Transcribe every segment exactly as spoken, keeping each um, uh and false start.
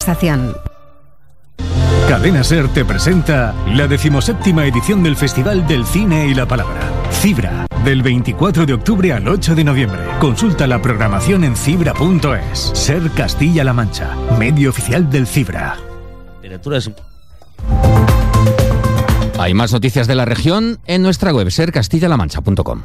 conversación. Cadena SER te presenta la decimoséptima edición del Festival del Cine y la Palabra, Cibra, del veinticuatro de octubre al ocho de noviembre. Consulta la programación en cibra punto es. SER Castilla-La Mancha, medio oficial del Cibra. Hay más noticias de la región en nuestra web ser castilla la mancha punto com.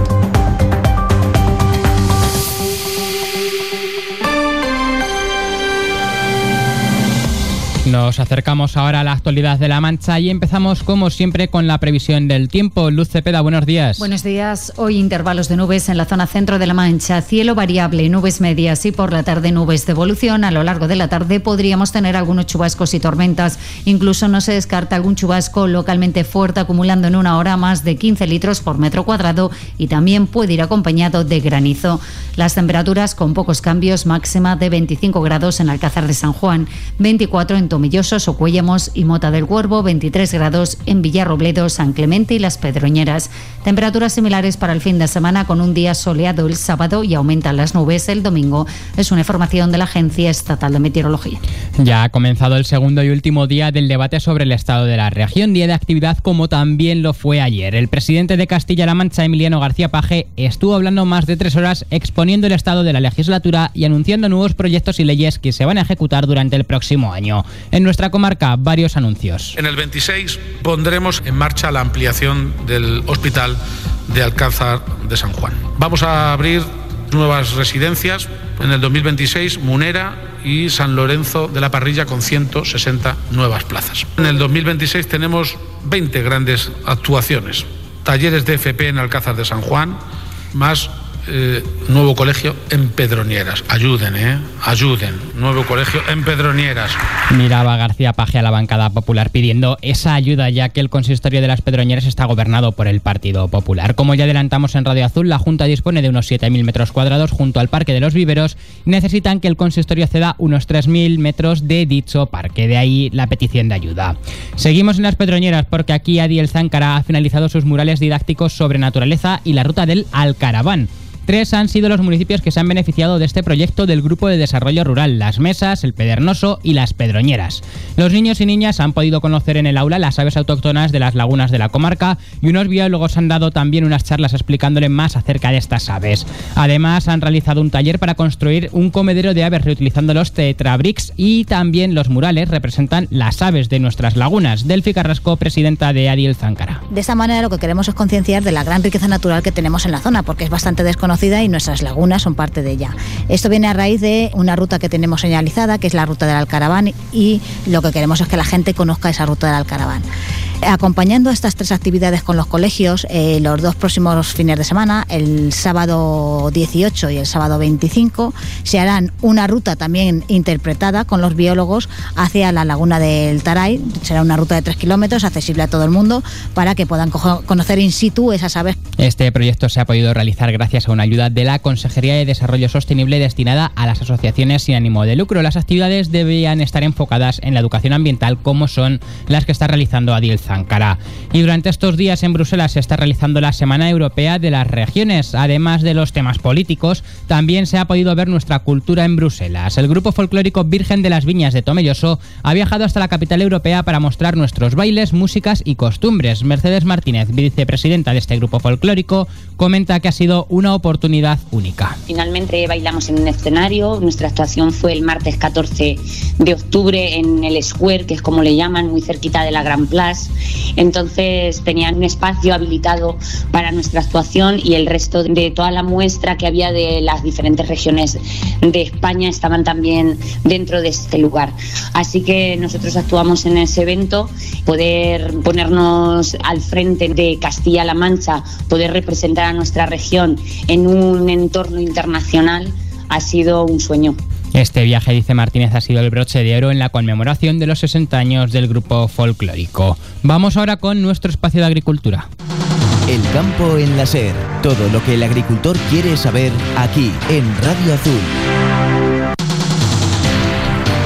Nos acercamos ahora a la actualidad de La Mancha y empezamos como siempre con la previsión del tiempo. Luz Cepeda, buenos días. Buenos días. Hoy intervalos de nubes en la zona centro de La Mancha, cielo variable, nubes medias y por la tarde nubes de evolución. A lo largo de la tarde podríamos tener algunos chubascos y tormentas. Incluso no se descarta algún chubasco localmente fuerte acumulando en una hora más de quince litros por metro cuadrado y también puede ir acompañado de granizo. Las temperaturas con pocos cambios, máxima de veinticinco grados en Alcázar de San Juan, veinticuatro en Tomilloso, Socuéllamos y Mota del Cuervo, veintitrés grados en Villarrobledo, San Clemente y Las Pedroñeras. Temperaturas similares para el fin de semana con un día soleado el sábado y aumentan las nubes el domingo. Es una información de la Agencia Estatal de Meteorología. Ya ha comenzado el segundo y último día del debate sobre el estado de la región, día de actividad como también lo fue ayer. El presidente de Castilla-La Mancha, Emiliano García Paje, estuvo hablando más de tres horas exponiendo el estado de la legislatura y anunciando nuevos proyectos y leyes que se van a ejecutar durante el próximo año. En nuestra comarca, varios anuncios. En el veintiséis pondremos en marcha la ampliación del hospital de Alcázar de San Juan. Vamos a abrir nuevas residencias en el dos mil veintiséis, Munera y San Lorenzo de la Parrilla, con ciento sesenta nuevas plazas. En el dos mil veintiséis tenemos veinte grandes actuaciones. Talleres de F P en Alcázar de San Juan, más Eh, nuevo colegio en Pedroñeras. Ayuden, ¿eh? Ayuden. Nuevo colegio en Pedroñeras. Miraba García Paje a la bancada popular pidiendo esa ayuda, ya que el consistorio de Las Pedroñeras está gobernado por el Partido Popular. Como ya adelantamos en Radio Azul, la Junta dispone de unos siete mil metros cuadrados junto al Parque de los Viveros y necesitan que el consistorio ceda unos tres mil metros de dicho parque. De ahí la petición de ayuda. Seguimos en Las Pedroñeras porque aquí Adiel Záncara ha finalizado sus murales didácticos sobre naturaleza y la ruta del Alcaraván. Tres han sido los municipios que se han beneficiado de este proyecto del Grupo de Desarrollo Rural: Las Mesas, El Pedernoso y Las Pedroñeras. Los niños y niñas han podido conocer en el aula las aves autóctonas de las lagunas de la comarca y unos biólogos han dado también unas charlas explicándole más acerca de estas aves. Además, han realizado un taller para construir un comedero de aves reutilizando los tetrabricks y también los murales representan las aves de nuestras lagunas. Delfi Carrasco, presidenta de Adiel Záncara. De esta manera lo que queremos es concienciar de la gran riqueza natural que tenemos en la zona, porque es bastante desconocida y nuestras lagunas son parte de ella. Esto viene a raíz de una ruta que tenemos señalizada, que es la ruta del Alcaraván, y lo que queremos es que la gente conozca esa ruta del Alcaraván. Acompañando estas tres actividades con los colegios, eh, los dos próximos fines de semana, el sábado dieciocho y el sábado veinticinco, se harán una ruta también interpretada con los biólogos hacia la laguna del Taray. Será una ruta de tres kilómetros, accesible a todo el mundo, para que puedan co- conocer in situ esas aves. Este proyecto se ha podido realizar gracias a una ayuda de la Consejería de Desarrollo Sostenible destinada a las asociaciones sin ánimo de lucro. Las actividades debían estar enfocadas en la educación ambiental, como son las que está realizando Adiel Záncara. Y durante estos días en Bruselas se está realizando la Semana Europea de las Regiones. Además de los temas políticos, también se ha podido ver nuestra cultura en Bruselas. El grupo folclórico Virgen de las Viñas de Tomelloso ha viajado hasta la capital europea para mostrar nuestros bailes, músicas y costumbres. Mercedes Martínez, vicepresidenta de este grupo folclórico, comenta que ha sido una oportunidad única. Finalmente bailamos en un escenario. Nuestra actuación fue el martes catorce de octubre en el Square, que es como le llaman, muy cerquita de la Gran Place. Entonces tenían un espacio habilitado para nuestra actuación y el resto de toda la muestra que había de las diferentes regiones de España estaban también dentro de este lugar. Así que nosotros actuamos en ese evento. Poder ponernos al frente de Castilla-La Mancha, poder representar a nuestra región en un entorno internacional ha sido un sueño. Este viaje, dice Martínez, ha sido el broche de oro en la conmemoración de los sesenta años del grupo folclórico. Vamos ahora con nuestro espacio de agricultura. El campo en la SER. Todo lo que el agricultor quiere saber aquí en Radio Azul.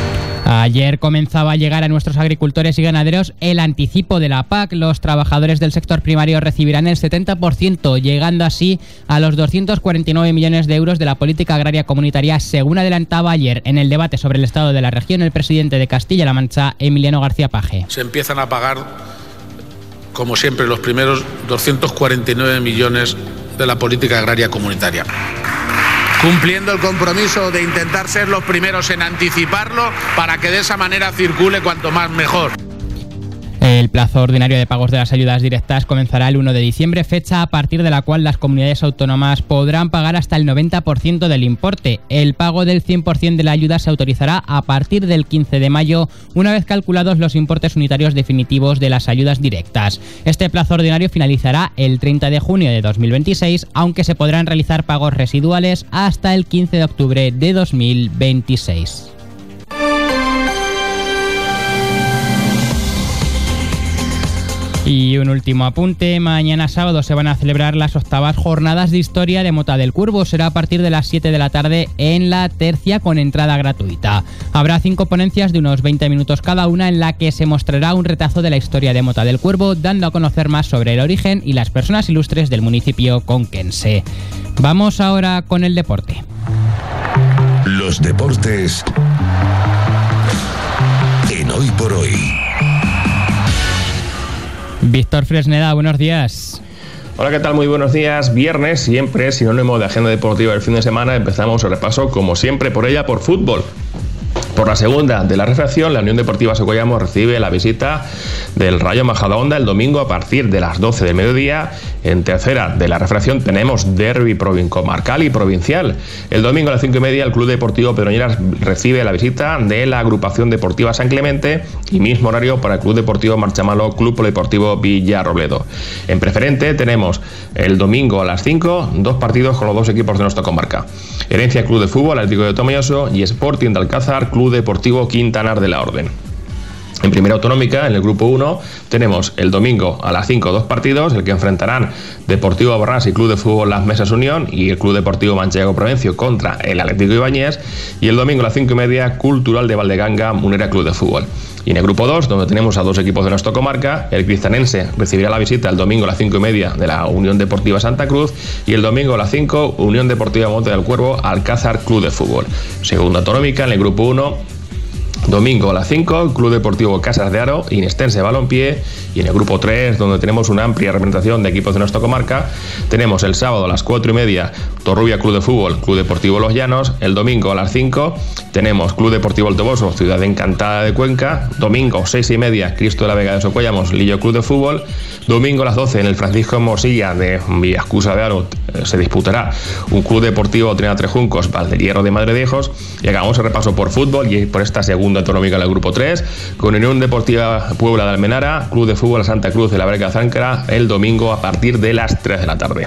Ayer comenzaba a llegar a nuestros agricultores y ganaderos el anticipo de la P A C. Los trabajadores del sector primario recibirán el setenta por ciento, llegando así a los doscientos cuarenta y nueve millones de euros de la política agraria comunitaria, según adelantaba ayer en el debate sobre el estado de la región el presidente de Castilla-La Mancha, Emiliano García Paje. Se empiezan a pagar, como siempre, los primeros doscientos cuarenta y nueve millones de la política agraria comunitaria, cumpliendo el compromiso de intentar ser los primeros en anticiparlo para que de esa manera circule cuanto más mejor. El plazo ordinario de pagos de las ayudas directas comenzará el uno de diciembre, fecha a partir de la cual las comunidades autónomas podrán pagar hasta el noventa por ciento del importe. El pago del cien por ciento de la ayuda se autorizará a partir del quince de mayo, una vez calculados los importes unitarios definitivos de las ayudas directas. Este plazo ordinario finalizará el treinta de junio de dos mil veintiséis, aunque se podrán realizar pagos residuales hasta el quince de octubre de dos mil veintiséis. Y un último apunte, mañana sábado se van a celebrar las octavas jornadas de historia de Mota del Cuervo. Será a partir de las siete de la tarde en la Tercia, con entrada gratuita. Habrá cinco ponencias de unos veinte minutos cada una, en la que se mostrará un retazo de la historia de Mota del Cuervo, dando a conocer más sobre el origen y las personas ilustres del municipio conquense. Vamos ahora con el deporte. Los deportes en Hoy por Hoy. Víctor Fresneda, buenos días. Hola, ¿qué tal? Muy buenos días. Viernes, siempre sinónimo de agenda deportiva del fin de semana. Empezamos el repaso, como siempre, por ella, por fútbol. Por la segunda de la refracción, la Unión Deportiva Socollamos recibe la visita del Rayo Majadahonda el domingo a partir de las doce del mediodía. En tercera de la refracción tenemos derbi comarcal y provincial. El domingo a las cinco y media el Club Deportivo Pedroñeras recibe la visita de la Agrupación Deportiva San Clemente, y mismo horario para el Club Deportivo Marchamalo, Club Polideportivo Villarrobledo. En preferente tenemos el domingo a las cinco dos partidos con los dos equipos de nuestra comarca: Herencia Club de Fútbol Atlético de Tomelloso y Sporting de Alcázar Club Deportivo Quintanar de la Orden. En primera autonómica, en el grupo uno, tenemos el domingo a las cinco dos partidos, el que enfrentarán Deportivo Borrás y Club de Fútbol Las Mesas Unión, y el Club Deportivo Manchego Provencio contra el Atlético Ibáñez, y el domingo a las cinco y media, Cultural de Valdeganga Munera Club de Fútbol. Y en el grupo dos, donde tenemos a dos equipos de nuestra comarca, el Cristanense recibirá la visita el domingo a las cinco y media de la Unión Deportiva Santa Cruz, y el domingo a las cinco, Unión Deportiva Monte del Cuervo Alcázar Club de Fútbol. Segunda autonómica, en el grupo uno, domingo a las cinco, Club Deportivo Casas de Aro, Inestense Balompié. Y en el grupo tres, donde tenemos una amplia representación de equipos de nuestra comarca, tenemos el sábado a las cuatro y media Torrubia Club de Fútbol, Club Deportivo Los Llanos. El domingo a las cinco tenemos Club Deportivo El Toboso, Ciudad Encantada de Cuenca. Domingo seis y media, Cristo de la Vega de Socollamos, Lillo Club de Fútbol. Domingo a las doce, en el Francisco Mosilla de Villascusa de Aro, se disputará un Club Deportivo Triana Trejuncos, Valdehierro de Madrediejos. Y acabamos el repaso por fútbol y por esta segunda autonómica del grupo tres, con Unión Deportiva Puebla de Almenara, Club de Fútbol Santa Cruz de la Verga Záncara, el domingo a partir de las tres de la tarde.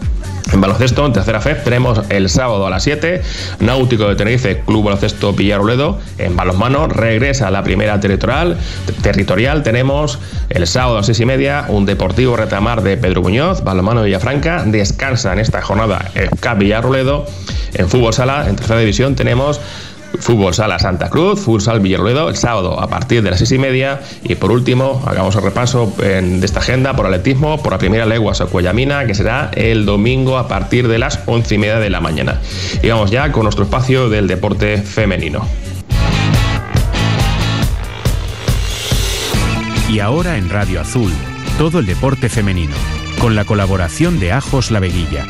En baloncesto, en tercera F E P, tenemos el sábado a las siete, Náutico de Tenerife, Club Baloncesto Villarrobledo. En balonmano, regresa a la primera territorial. Territorial tenemos el sábado a las seis y media, un Deportivo Retamar de Pedro Muñoz, balonmano Villafranca. Descansa en esta jornada el C A P Villarrobledo. En fútbol sala, en tercera división, tenemos Fútbol Sala Santa Cruz, Futsal Villarrobledo, el sábado a partir de las seis y media. Y por último, hagamos el repaso en, de esta agenda por atletismo, por la primera legua Socuellamina, que será el domingo a partir de las once y media de la mañana. Y vamos ya con nuestro espacio del deporte femenino. Y ahora en Radio Azul, todo el deporte femenino, con la colaboración de Ajos La Veguilla.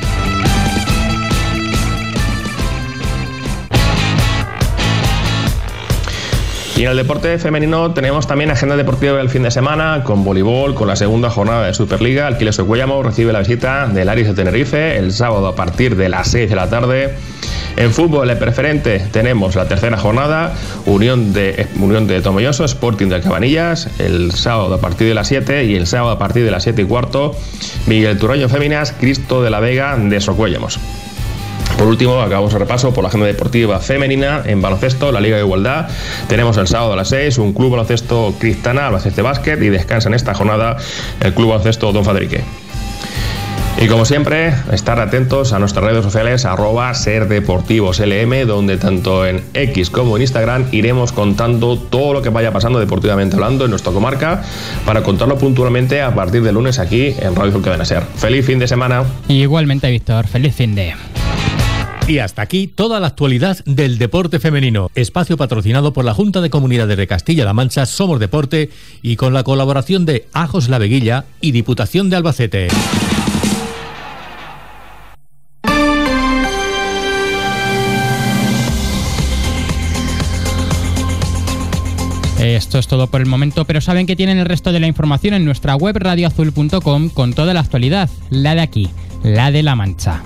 Y en el deporte femenino tenemos también agenda deportiva del fin de semana, con voleibol, con la segunda jornada de Superliga. Alquiles Socuellamos recibe la visita del Aris de Tenerife el sábado a partir de las seis de la tarde. En fútbol, el preferente, tenemos la tercera jornada, Unión de, Unión de Tomelloso, Sporting de Cabanillas, el sábado a partir de las siete, y el sábado a partir de las siete y cuarto, Miguel Turaño Féminas, Cristo de la Vega de Socuellamos. Por último, acabamos el repaso por la agenda deportiva femenina. En baloncesto, la Liga de Igualdad, tenemos el sábado a las seis un Club Baloncesto Cristana, Albacete Básquet, y descansa en esta jornada el Club Baloncesto Don Fadrique. Y como siempre, estar atentos a nuestras redes sociales arroba serdeportivoslm, donde tanto en X como en Instagram iremos contando todo lo que vaya pasando deportivamente hablando en nuestra comarca, para contarlo puntualmente a partir de lunes aquí en Radio Azul Cadena Ser. ¡Feliz fin de semana! Y igualmente, Víctor, feliz fin de... Y hasta aquí toda la actualidad del deporte femenino. Espacio patrocinado por la Junta de Comunidades de Castilla-La Mancha, Somos Deporte, y con la colaboración de Ajos La Veguilla y Diputación de Albacete. Esto es todo por el momento, pero saben que tienen el resto de la información en nuestra web radio azul punto com con toda la actualidad, la de aquí, la de La Mancha.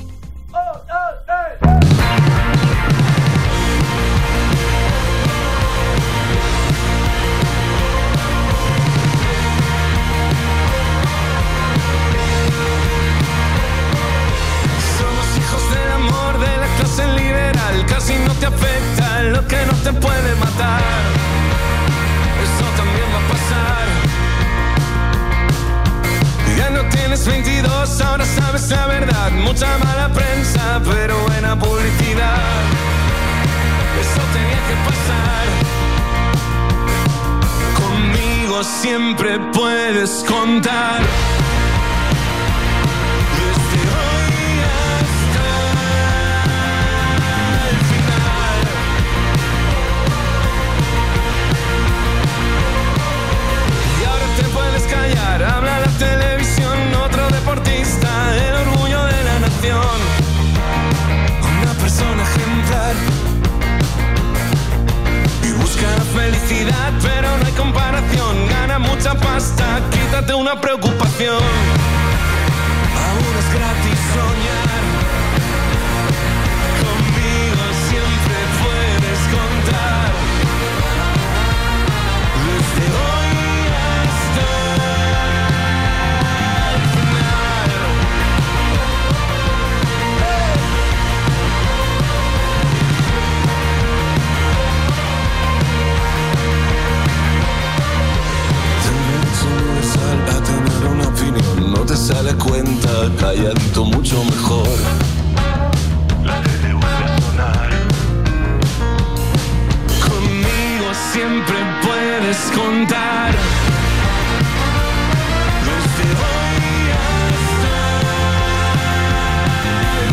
Casi no te afecta lo que no te puede matar. Eso también va a pasar. Ya no tienes veintidós, ahora sabes la verdad. Mucha mala prensa, pero buena publicidad. Eso tenía que pasar. Conmigo siempre puedes contar. Habla la televisión, otro deportista, el orgullo de la nación, una persona ejemplar. Y busca la felicidad, pero no hay comparación. Gana mucha pasta, quítate una preocupación. Aún es gratis soñar. Conmigo siempre puedes contar. Desde hoy a tener una opinión, no te sale cuenta, calladito mucho mejor. La tele vuelve a sonar. Conmigo siempre puedes contar. Desde hoy hasta el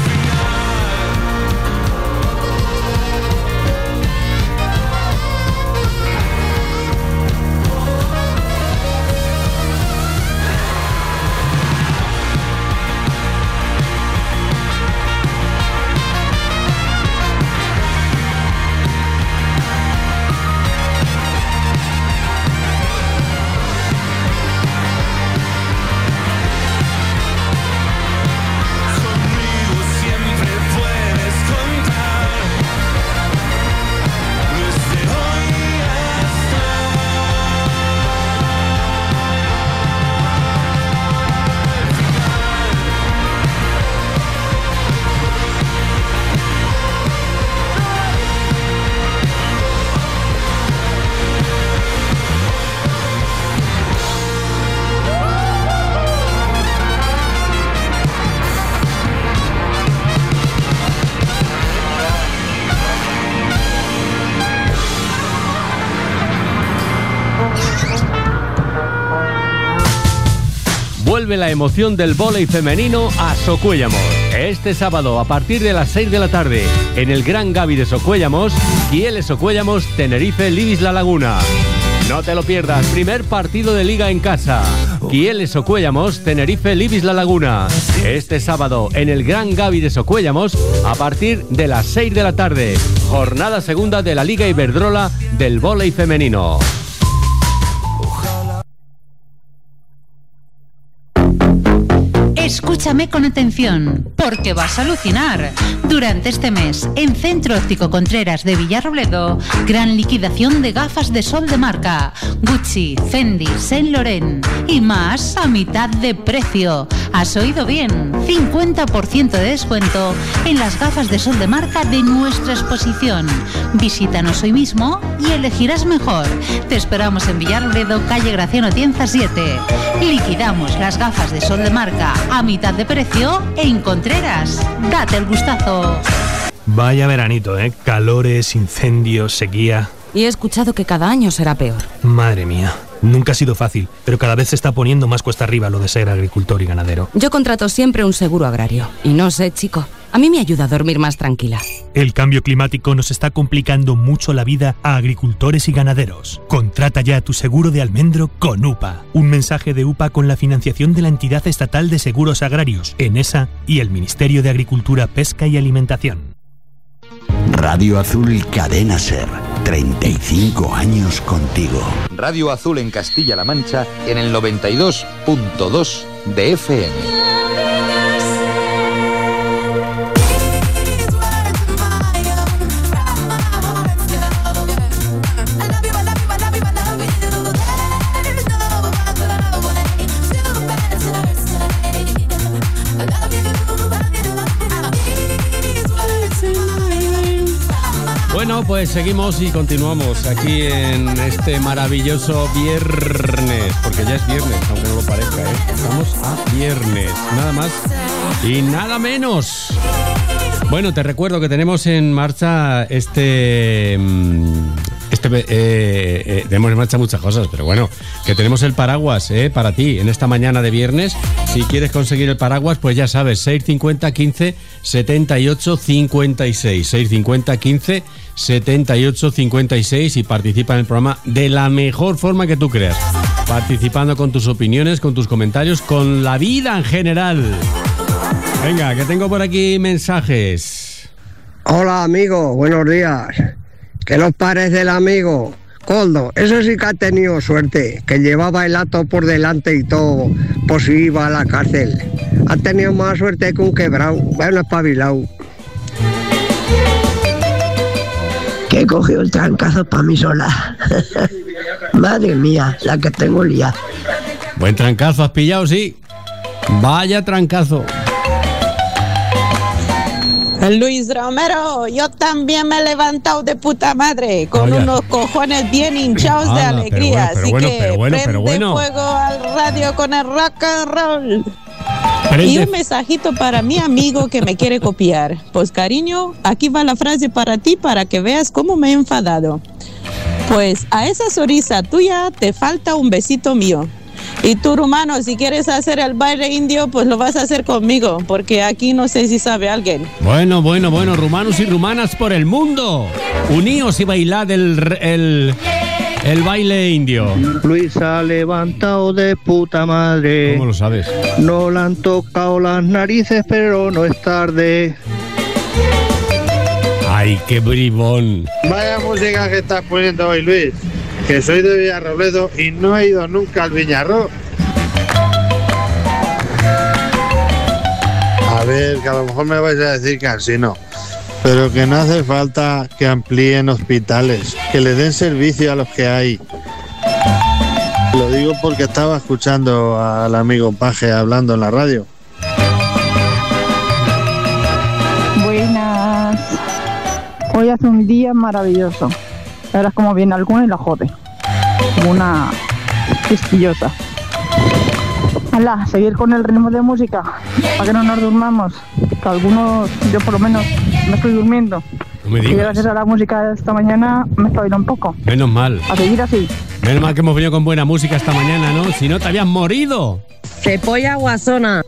Vuelve la emoción del vóley femenino a Socuéllamos. Este sábado, a partir de las seis de la tarde, en el Gran Gavi de Socuéllamos, Kieles Socuéllamos, Tenerife Libis La Laguna. No te lo pierdas, primer partido de liga en casa. Kieles Socuéllamos, Tenerife Libis La Laguna. Este sábado, en el Gran Gavi de Socuéllamos, a partir de las seis de la tarde. Jornada segunda de la Liga Iberdrola del vóley femenino. Escúchame con atención, porque vas a alucinar. Durante este mes, en Centro Óptico Contreras de Villarrobledo, gran liquidación de gafas de sol de marca. Gucci, Fendi, Saint Laurent y más a mitad de precio. ¿Has oído bien? cincuenta por ciento de descuento en las gafas de sol de marca de nuestra exposición. Visítanos hoy mismo y elegirás mejor. Te esperamos en Villarrobledo, calle Graciano Tienza siete. Liquidamos las gafas de sol de marca a a mitad de precio en Contreras. Date el gustazo. Vaya veranito, ¿eh? Calores, incendios, sequía. Y he escuchado que cada año será peor. Madre mía, nunca ha sido fácil, pero cada vez se está poniendo más cuesta arriba lo de ser agricultor y ganadero. Yo contrato siempre un seguro agrario. Y no sé, chico, a mí me ayuda a dormir más tranquila. El cambio climático nos está complicando mucho la vida a agricultores y ganaderos. Contrata ya tu seguro de almendro con U P A. Un mensaje de U P A con la financiación de la Entidad Estatal de Seguros Agrarios, ENESA, y el Ministerio de Agricultura, Pesca y Alimentación. Radio Azul Cadena Ser. treinta y cinco años contigo. Radio Azul en Castilla-La Mancha en el noventa y dos punto dos de F M. Bueno, pues seguimos y continuamos aquí en este maravilloso viernes, porque ya es viernes, aunque no lo parezca, ¿eh? Estamos a viernes, nada más y nada menos. Bueno, te recuerdo que tenemos en marcha este... este eh, eh, tenemos en marcha muchas cosas, pero bueno, que tenemos el paraguas eh, para ti en esta mañana de viernes. Si quieres conseguir el paraguas, pues ya sabes, seis cincuenta quince setenta y ocho cincuenta y seis, seis cincuenta quince setenta y ocho cincuenta y seis y participa en el programa de la mejor forma que tú creas, participando con tus opiniones, con tus comentarios, con la vida en general. Venga, que tengo por aquí mensajes. Hola amigo, buenos días. ¿Qué nos parece el amigo? Coldo, eso sí que ha tenido suerte, que llevaba el acto por delante y todo, pues iba a la cárcel. Ha tenido más suerte que un quebrado, bueno, espabilado. Que he cogido el trancazo para mí sola. Madre mía, la que tengo liada. Buen trancazo has pillado, sí. Vaya trancazo. Luis Romero, yo también me he levantado de puta madre, con Vaya. unos cojones bien hinchados Ah, de alegría, pero bueno, pero así bueno, que pero bueno, prende pero bueno. fuego al radio con el rock and roll. Prende- Y un mensajito para mi amigo que me quiere copiar. Pues cariño, aquí va la frase para ti para que veas cómo me he enfadado. Pues a esa sonrisa tuya te falta un besito mío. Y tú, rumano, si quieres hacer el baile indio, pues lo vas a hacer conmigo, porque aquí no sé si sabe alguien. Bueno, bueno, bueno, rumanos y rumanas por el mundo. Uníos y bailad el, el, el baile indio. Luis ha levantado de puta madre. ¿Cómo lo sabes? No le han tocado las narices, pero no es tarde. Ay, qué bribón. Vaya música que estás poniendo hoy, Luis. Que soy de Villarrobledo y no he ido nunca al Viñarro. A ver, que a lo mejor me vais a decir que así no. Pero que no hace falta que amplíen hospitales, que le den servicio a los que hay. Lo digo porque estaba escuchando al amigo Paje hablando en la radio. Buenas. Hoy hace un día maravilloso. Ahora es como viene alguna y la jode. Como una quisquillosa. Hala, seguir con el ritmo de música. Para que no nos durmamos. Que algunos, yo por lo menos, me estoy durmiendo. No me Y digas. gracias a la música de esta mañana me espabilo un poco. Menos mal. A seguir así. Menos mal que hemos venido con buena música esta mañana, ¿no? Si no, te habías morido. ¡Qué polla guasona!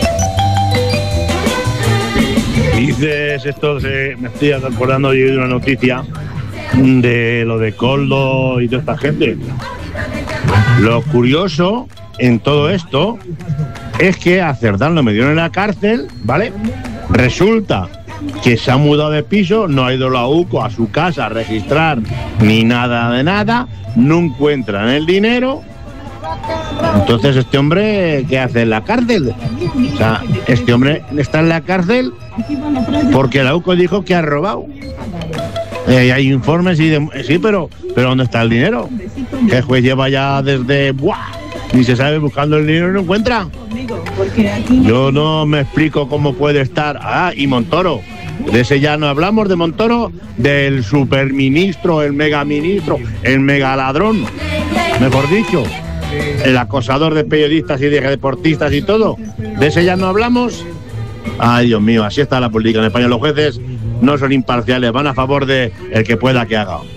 Dices esto, se, me estoy acordando yo de una noticia de lo de Coldo y toda esta gente. Lo curioso en todo esto es que a Cerdán lo metieron en la cárcel, ¿vale? Resulta que se ha mudado de piso, no ha ido la U C O a su casa a registrar ni nada de nada, no encuentran el dinero. Entonces este hombre, ¿qué hace en la cárcel? O sea, este hombre está en la cárcel porque la U C O dijo que ha robado. Eh, hay informes y de, sí, pero pero ¿dónde está el dinero? Que el juez lleva ya desde ¡buah! Ni se sabe buscando el dinero y no encuentra. Yo no me explico cómo puede estar. Ah, y Montoro. De ese ya no hablamos, de Montoro, del superministro, el megaministro, el megaladrón, mejor dicho. el acosador de periodistas y de deportistas y todo, de ese ya no hablamos. Ay, Dios mío, así está la política en España. Los jueces no son imparciales, van a favor de el que pueda que haga.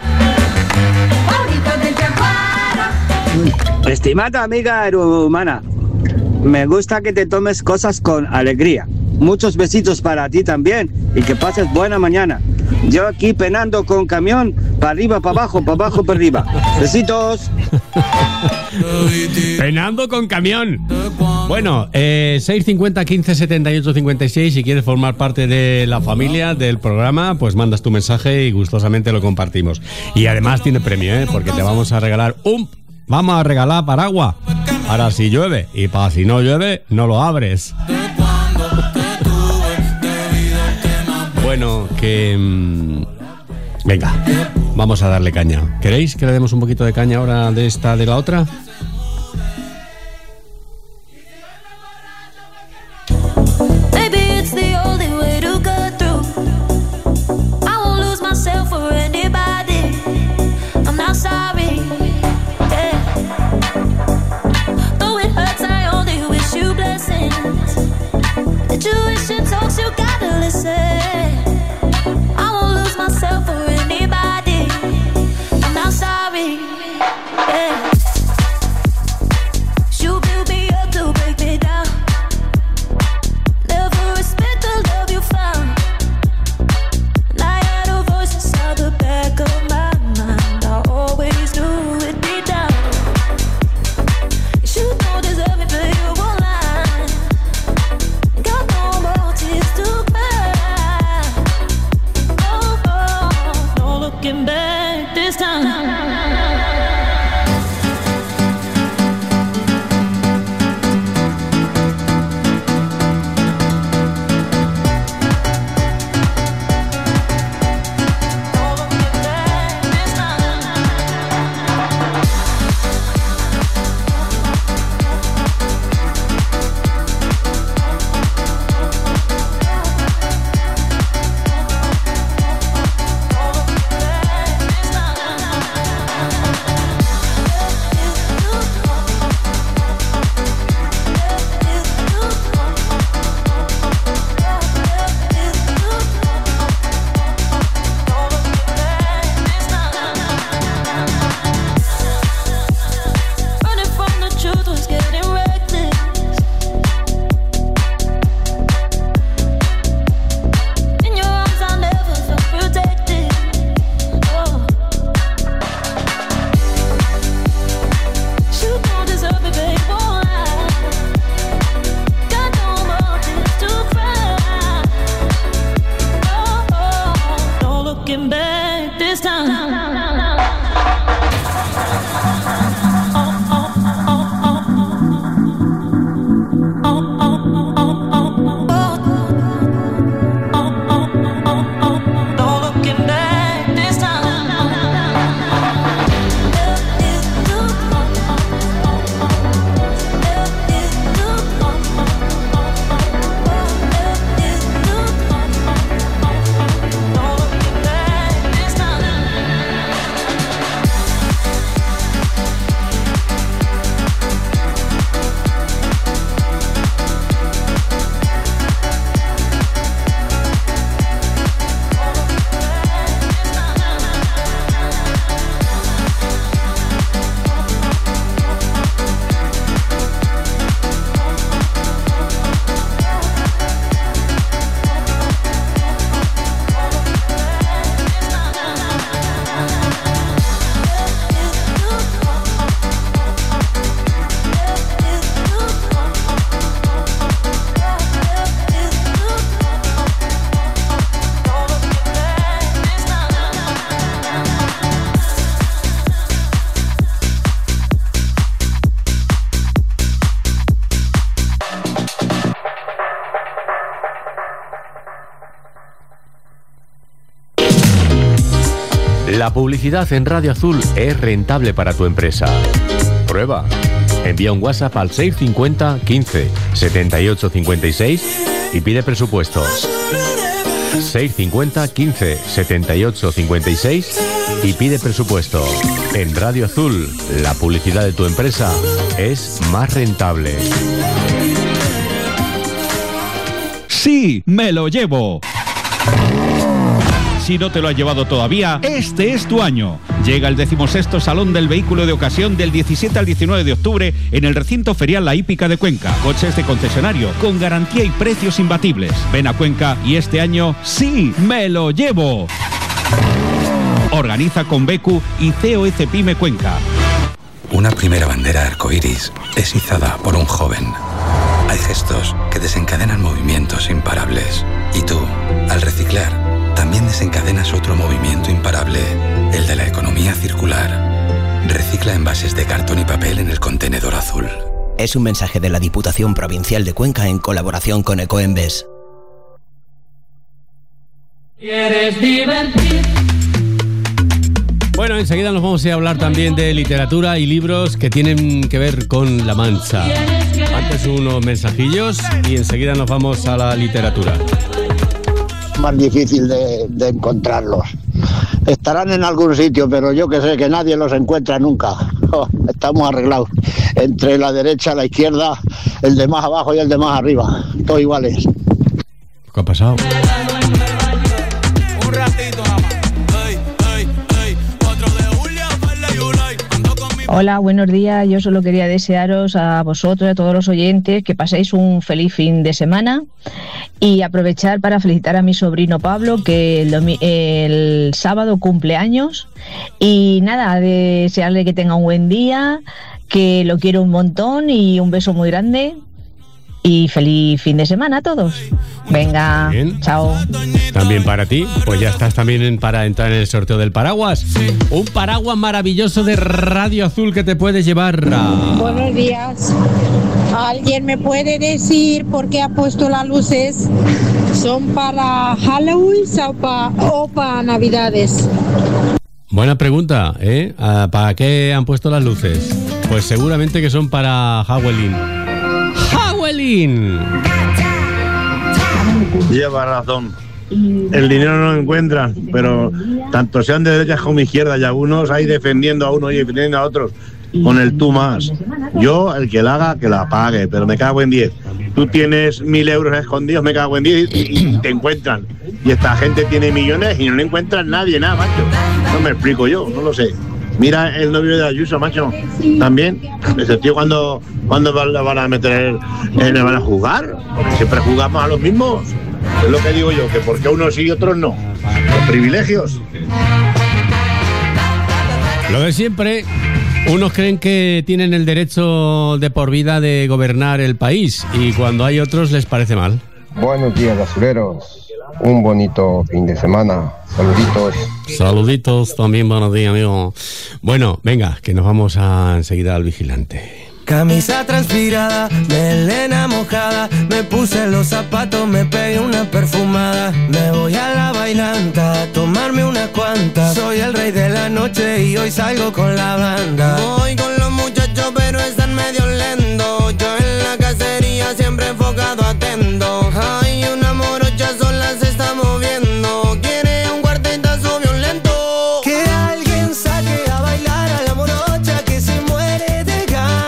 Estimada amiga humana, me gusta que te tomes cosas con alegría. Muchos besitos para ti también y que pases buena mañana. Yo aquí penando con camión, para arriba, para abajo, para abajo, para arriba. Besitos. Penando con camión. Bueno, eh, seis cincuenta, quince, setenta y ocho, cincuenta y seis. Si quieres formar parte de la familia del programa, pues mandas tu mensaje y gustosamente lo compartimos. Y además tiene premio, ¿eh? Porque te vamos a regalar un... Vamos a regalar paraguas para si llueve. Y para si no llueve, no lo abres. Bueno, que... Mmm, venga, vamos a darle caña. ¿Queréis que le demos un poquito de caña ahora de esta, de la otra? La publicidad en Radio Azul es rentable para tu empresa. Prueba. Envía un WhatsApp al seis cincuenta, quince, setenta y ocho, cincuenta y seis y pide presupuesto. seis cincuenta, quince, setenta y ocho, cincuenta y seis y pide presupuesto. En Radio Azul, la publicidad de tu empresa es más rentable. ¡Sí, me lo llevo! Si no te lo has llevado todavía, este es tu año. Llega el decimosexto Salón del Vehículo de Ocasión del diecisiete al diecinueve de octubre en el recinto ferial La Hípica de Cuenca. Coches de concesionario con garantía y precios imbatibles. Ven a Cuenca y este año, ¡sí, me lo llevo! Organiza con Becu y C O E Pyme Cuenca. Una primera bandera arcoíris es izada por un joven. Hay gestos que desencadenan movimientos imparables. Y tú, al reciclar, también desencadenas otro movimiento imparable, el de la economía circular. Recicla envases de cartón y papel en el contenedor azul. Es un mensaje de la Diputación Provincial de Cuenca en colaboración con Ecoembes. ¿Quieres divertir? Bueno, enseguida nos vamos a ir a hablar también de literatura y libros que tienen que ver con La Mancha. Antes unos mensajillos y enseguida nos vamos a la literatura. Más difícil de, de encontrarlos. Estarán en algún sitio, pero yo que sé que nadie los encuentra nunca. Oh, estamos arreglados. Entre la derecha, la izquierda, el de más abajo y el de más arriba. Todos iguales. ¿Qué ha pasado? Un ratito, Hola, buenos días. Yo solo quería desearos a vosotros y a todos los oyentes que paséis un feliz fin de semana y aprovechar para felicitar a mi sobrino Pablo, que el, domi- el sábado cumple años. Y nada, desearle que tenga un buen día, que lo quiero un montón y un beso muy grande. Y feliz fin de semana a todos. Venga, bien. Chao. También para ti, pues ya estás también en, para entrar en el sorteo del paraguas. Un paraguas maravilloso de Radio Azul que te puedes llevar. A... Buenos días. ¿Alguien me puede decir por qué ha puesto las luces? ¿Son para Halloween o para, o para Navidades? Buena pregunta, ¿eh? ¿Para qué han puesto las luces? Pues seguramente que son para Halloween. ¡Halloween! Lleva razón. El dinero no lo encuentran, pero tanto sean de derechas como izquierdas, y algunos ahí defendiendo a uno y defendiendo a otros con el tú más. Yo, el que la haga, que la pague, pero me cago en diez. Tú tienes mil euros escondidos, me cago en diez y, y te encuentran. Y esta gente tiene millones y no le encuentran nadie, nada, macho. No me explico yo, no lo sé. Mira el novio de Ayuso, macho, también. Ese tío, cuando, cuando le van a meter, eh, le van a jugar, porque siempre jugamos a los mismos. Es lo que digo yo, que por qué unos sí y otros no. Los privilegios. Lo de siempre, unos creen que tienen el derecho de por vida de gobernar el país y cuando hay otros les parece mal. Buenos días, basureros. Un bonito fin de semana. Saluditos. Saluditos también, buenos días, amigo. Bueno, venga, que nos vamos a enseguida al vigilante. Camisa transpirada, melena mojada, me puse los zapatos, me pegué una perfumada. Me voy a la bailanta, a tomarme unas cuantas. Soy el rey de la noche y hoy salgo con la banda. Voy con los muchachos pero están medio lentos. Yo en la cacería siempre enfocado atento. Hay una morocha sola se está moviendo. Quiere un cuartetazo violento. Que alguien saque a bailar a la morocha que se muere de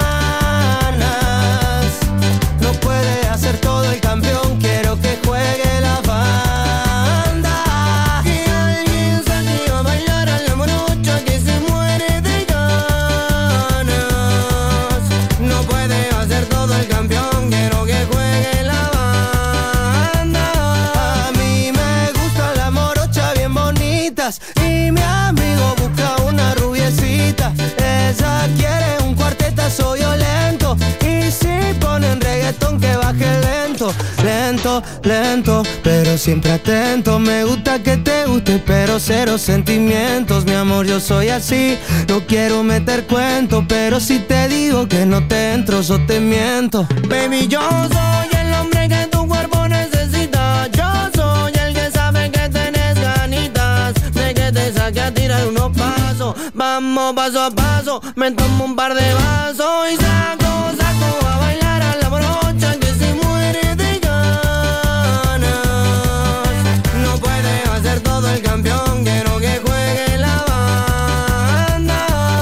ganas. No puede hacer todo el campeón, quiero que juegue la banda. Que alguien saque a bailar a la morocha que se muere de ganas. No puede hacer todo el campeón, quiero que juegue la banda. A mí me gustan las morochas bien bonitas y mi amigo busca una rubiecita. Ella quiere un cuartetazo violento y si ponen reggaetón que baje lento, lento, lento, pero siempre atento. Me gusta que te guste pero cero sentimientos, mi amor, yo soy así. No quiero meter cuento, pero si te digo que no te entro, yo te miento. Baby, yo soy el hombre que tu cuerpo necesita. Yo soy el que sabe que tenés ganitas de que te saque a tirar unos pasos. Vamos paso a paso, me tomo un par de vasos y saco, saco a bailar a la morocha que se muere de ganas. No puede hacer todo el campeón, quiero que juegue la banda.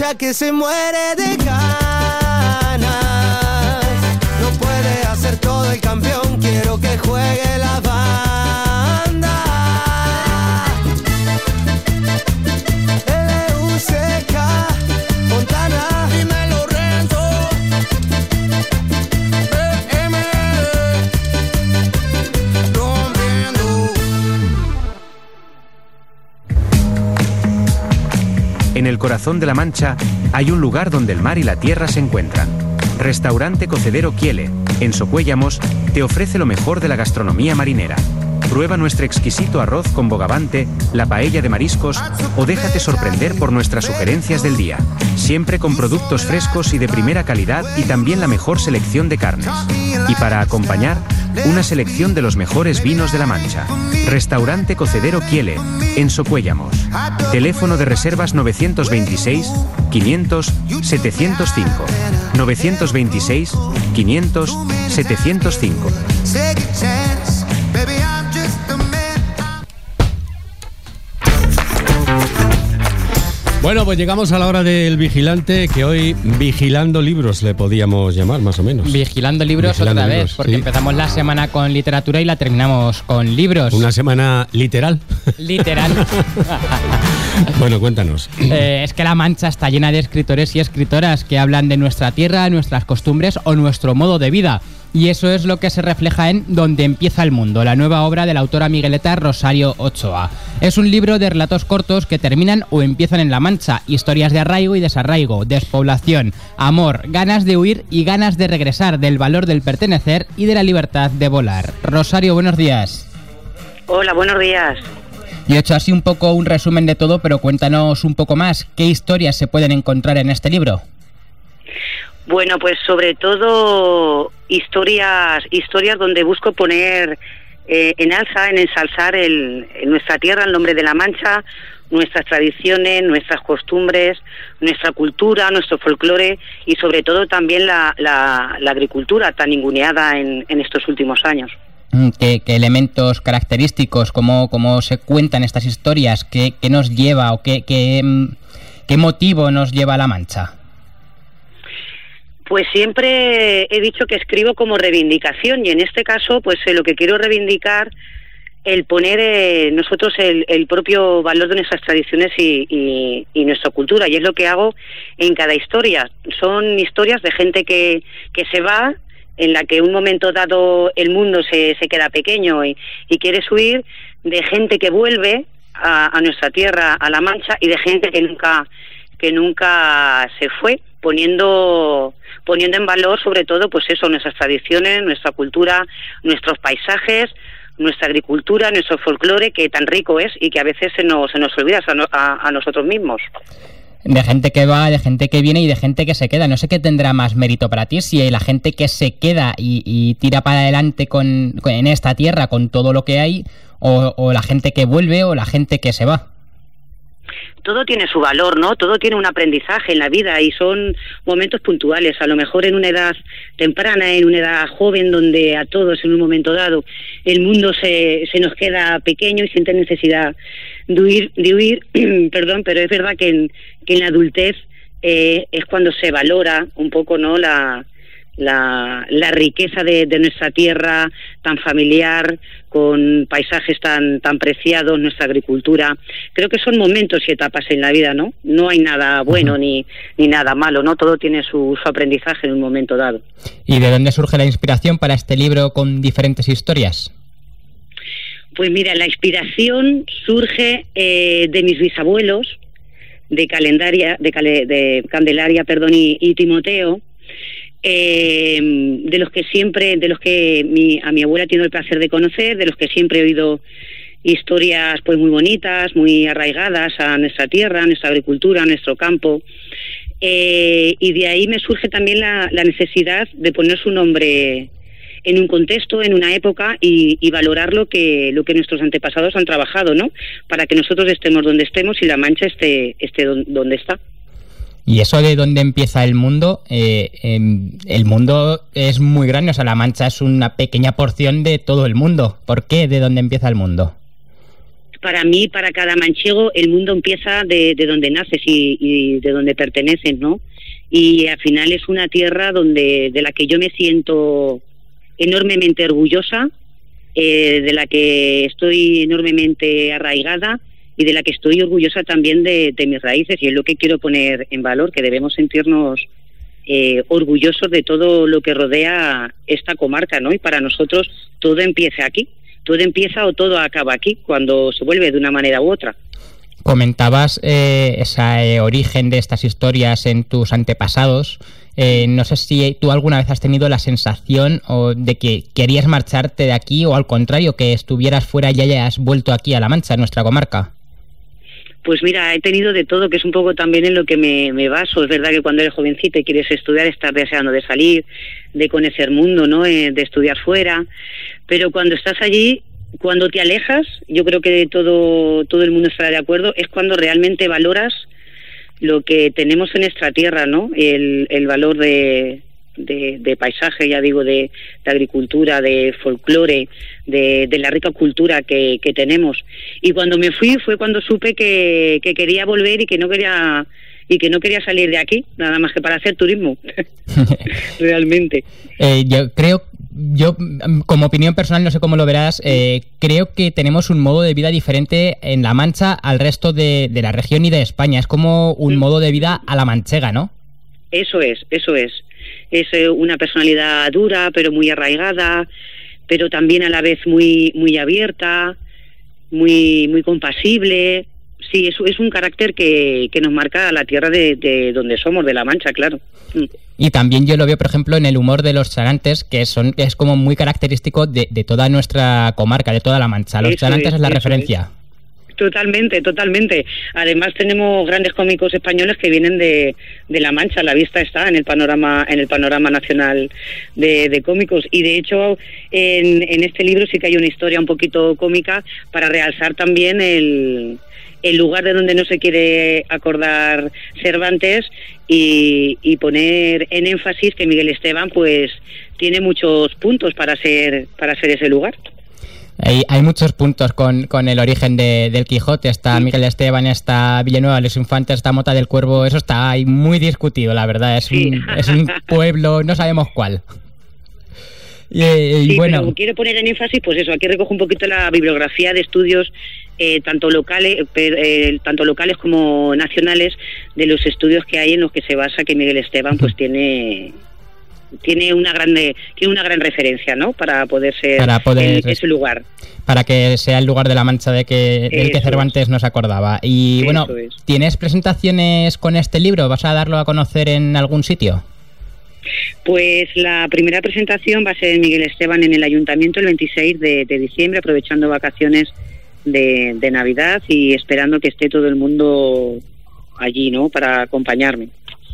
rubia que se muere de ganas. No puede hacer todo el campeón, quiero que juegue la banda. L U C K, Fontana, dímelo Renzo. B M rompiendo. En el corazón de La Mancha hay un lugar donde el mar y la tierra se encuentran. Restaurante Cocedero Quiele, en Socuéllamos, te ofrece lo mejor de la gastronomía marinera. Prueba nuestro exquisito arroz con bogavante, la paella de mariscos o déjate sorprender por nuestras sugerencias del día. Siempre con productos frescos y de primera calidad y también la mejor selección de carnes. Y para acompañar, una selección de los mejores vinos de La Mancha. Restaurante Cocedero Quiele, en Socuéllamos. Teléfono de reservas novecientos veintiséis, quinientos, setecientos cinco. novecientos veintiséis, quinientos, setecientos cinco. Bueno, pues llegamos a la hora del vigilante, que hoy vigilando libros le podíamos llamar, más o menos. Vigilando libros vigilando otra libros, vez, porque sí. Empezamos la semana con literatura y la terminamos con libros. Una semana literal. Literal. Bueno, cuéntanos. Eh, es que La Mancha está llena de escritores y escritoras que hablan de nuestra tierra, nuestras costumbres o nuestro modo de vida. Y eso es lo que se refleja en Donde empieza el mundo, la nueva obra de la autora migueleta Rosario Ochoa. Es un libro de relatos cortos que terminan o empiezan en La Mancha, historias de arraigo y desarraigo, despoblación, amor, ganas de huir y ganas de regresar, del valor del pertenecer y de la libertad de volar. Rosario, buenos días. Hola, buenos días. Y he hecho así un poco un resumen de todo, pero cuéntanos un poco más, ¿qué historias se pueden encontrar en este libro? Bueno, pues sobre todo historias historias donde busco poner eh, en alza, en ensalzar el, en nuestra tierra, el nombre de La Mancha, nuestras tradiciones, nuestras costumbres, nuestra cultura, nuestro folclore y sobre todo también la, la, la agricultura tan ninguneada en, en estos últimos años. ¿Qué, qué elementos característicos, cómo, cómo se cuentan estas historias, qué, qué nos lleva o qué, qué, qué motivo nos lleva a La Mancha? Pues siempre he dicho que escribo como reivindicación y en este caso pues eh, lo que quiero reivindicar el poner eh, nosotros el, el propio valor de nuestras tradiciones y, y, y nuestra cultura y es lo que hago en cada historia. Son historias de gente que, que se va, en la que un momento dado el mundo se, se queda pequeño y, y quieres huir, de gente que vuelve a, a nuestra tierra, a La Mancha y de gente que nunca que nunca se fue, poniendo poniendo en valor sobre todo pues eso, nuestras tradiciones, nuestra cultura, nuestros paisajes, nuestra agricultura, nuestro folclore que tan rico es y que a veces se nos se nos olvida a, a, a nosotros mismos. De gente que va, de gente que viene y de gente que se queda. No sé qué tendrá más mérito para ti, si la gente que se queda y, y tira para adelante con, con en esta tierra con todo lo que hay, o, o la gente que vuelve o la gente que se va. Todo tiene su valor, ¿no? Todo tiene un aprendizaje en la vida y son momentos puntuales. A lo mejor en una edad temprana, en una edad joven, donde a todos en un momento dado el mundo se, se nos queda pequeño y siente necesidad de huir, de huir perdón, pero es verdad que en, que en la adultez eh, es cuando se valora un poco, ¿no?, la... La, la riqueza de, de nuestra tierra tan familiar, con paisajes tan tan preciados, nuestra agricultura. Creo que son momentos y etapas en la vida, ¿no? No hay nada bueno ni, ni nada malo, ¿no? Todo tiene su, su aprendizaje en un momento dado. ¿Y de dónde surge la inspiración para este libro con diferentes historias? Pues mira, la inspiración surge eh, de mis bisabuelos, de Calendaria, de, Cale, de Candelaria, perdón, y, y Timoteo. Eh, de los que siempre, de los que mi, a mi abuela he tenido el placer de conocer, de los que siempre he oído historias pues muy bonitas, muy arraigadas a nuestra tierra, a nuestra agricultura, a nuestro campo, eh, y de ahí me surge también la, la necesidad de poner su nombre en un contexto, en una época y, y valorar lo que lo que nuestros antepasados han trabajado, ¿no? Para que nosotros estemos donde estemos y La Mancha esté, esté donde está. Y eso de dónde empieza el mundo, eh, eh, el mundo es muy grande, o sea, La Mancha es una pequeña porción de todo el mundo. ¿Por qué de dónde empieza el mundo? para mí, para cada manchego, el mundo empieza de, de donde naces y, y de donde perteneces, ¿no? Y al final es una tierra donde de la que yo me siento enormemente orgullosa, eh, de la que estoy enormemente arraigada y de la que estoy orgullosa también de, de mis raíces, y es lo que quiero poner en valor, que debemos sentirnos eh, orgullosos de todo lo que rodea esta comarca, ¿no? Y para nosotros todo empieza aquí, todo empieza o todo acaba aquí, cuando se vuelve de una manera u otra. Comentabas eh, ese eh, origen de estas historias en tus antepasados. Eh, no sé si tú alguna vez has tenido la sensación o de que querías marcharte de aquí, o al contrario, que estuvieras fuera y hayas vuelto aquí a La Mancha, a nuestra comarca. Pues mira, he tenido de todo, que es un poco también en lo que me, me baso. Es verdad que cuando eres jovencita y quieres estudiar, estás deseando de salir, de conocer mundo, ¿no? Eh, de estudiar fuera. Pero cuando estás allí, cuando te alejas, yo creo que todo, todo el mundo estará de acuerdo, es cuando realmente valoras lo que tenemos en nuestra tierra, ¿no? El, el valor de, de, de paisaje, ya digo, de, de agricultura, de folclore, de, de la rica cultura que, que tenemos. Y cuando me fui fue cuando supe que, que quería volver y que no quería y que no quería salir de aquí, nada más que para hacer turismo. Realmente. Eh, yo creo, yo como opinión personal, no sé cómo lo verás, eh, creo que tenemos un modo de vida diferente en La Mancha al resto de, de la región y de España. Es como un modo de vida a la manchega, ¿no? Eso es, eso es. Es eh, una personalidad dura, pero muy arraigada, pero también a la vez muy muy abierta, muy muy compasible. Sí, es, es un carácter que, que nos marca la tierra de, de donde somos, de La Mancha, claro. Mm. Y también yo lo veo, por ejemplo, en el humor de los charantes, que son es como muy característico de, de toda nuestra comarca, de toda La Mancha. Los Eso charantes es, es la eso referencia. Es. Totalmente, totalmente. Además tenemos grandes cómicos españoles que vienen de, de La Mancha. La vista está en el panorama en el panorama nacional de, de cómicos. Y de hecho, en, en este libro sí que hay una historia un poquito cómica para realzar también el... el lugar de donde no se quiere acordar Cervantes y, y poner en énfasis que Miguel Esteban pues tiene muchos puntos para ser para ser ese lugar. Hay, hay muchos puntos con, con el origen de, del Quijote. Está sí. Miguel Esteban, está Villanueva, los Infantes, está Mota del Cuervo. Eso está ahí muy discutido, la verdad. Es, sí. un, es un pueblo, no sabemos cuál. Y, y sí, bueno, pero quiero poner en énfasis, pues eso, aquí recojo un poquito la bibliografía de estudios eh, tanto locales eh, tanto locales como nacionales, de los estudios que hay en los que se basa que Miguel Esteban pues tiene tiene una grande tiene una gran referencia, ¿no? Para poder ser para poder, el, ese lugar, para que sea el lugar de La Mancha de que del eso que Cervantes es. Nos acordaba. Y eso bueno, es. ¿Tienes presentaciones con este libro? ¿Vas a darlo a conocer en algún sitio? Pues la primera presentación va a ser en Miguel Esteban en el Ayuntamiento el veintiséis de, de diciembre, aprovechando vacaciones de, de Navidad y esperando que esté todo el mundo allí, ¿no? Para acompañarme.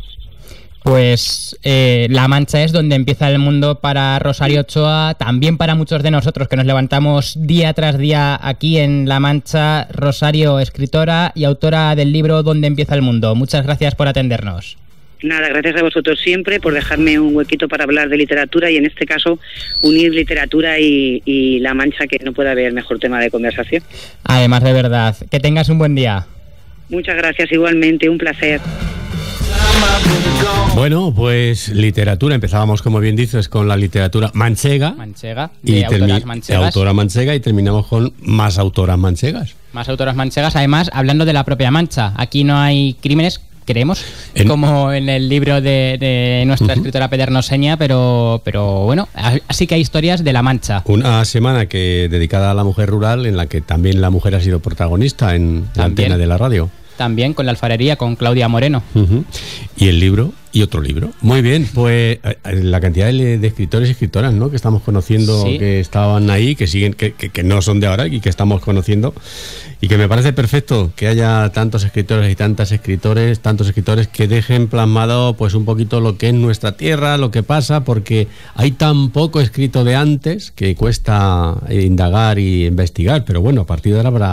Pues eh, La Mancha es donde empieza el mundo para Rosario Ochoa, también para muchos de nosotros que nos levantamos día tras día aquí en La Mancha. Rosario, escritora y autora del libro Donde empieza el mundo. Muchas gracias por atendernos. Nada, gracias a vosotros siempre por dejarme un huequito para hablar de literatura y en este caso unir literatura y, y La Mancha, que no puede haber mejor tema de conversación. Además, de verdad, que tengas un buen día. Muchas gracias, igualmente, un placer. Bueno, pues literatura, empezábamos como bien dices con la literatura manchega, manchega de y autoras termi- manchegas. autora manchega y terminamos con más autoras manchegas. Más autoras manchegas, además hablando de la propia Mancha. Aquí no hay crímenes, creemos, en... como en el libro de, de nuestra uh-huh. escritora pedernoseña, pero, pero bueno, así que hay historias de La Mancha. Una semana que dedicada a la mujer rural, en la que también la mujer ha sido protagonista en la antena de la radio. También con la alfarería, con Claudia Moreno. Uh-huh. Y el libro, y otro libro. Muy bien, pues la cantidad de, de escritores y escritoras, ¿no?, que estamos conociendo, sí. que estaban ahí, que siguen, que, que, que no son de ahora y que estamos conociendo. Y que me parece perfecto que haya tantos escritores y tantas escritores, tantos escritores que dejen plasmado pues un poquito lo que es nuestra tierra, lo que pasa, porque hay tan poco escrito de antes que cuesta indagar y investigar, pero bueno, a partir de ahora habrá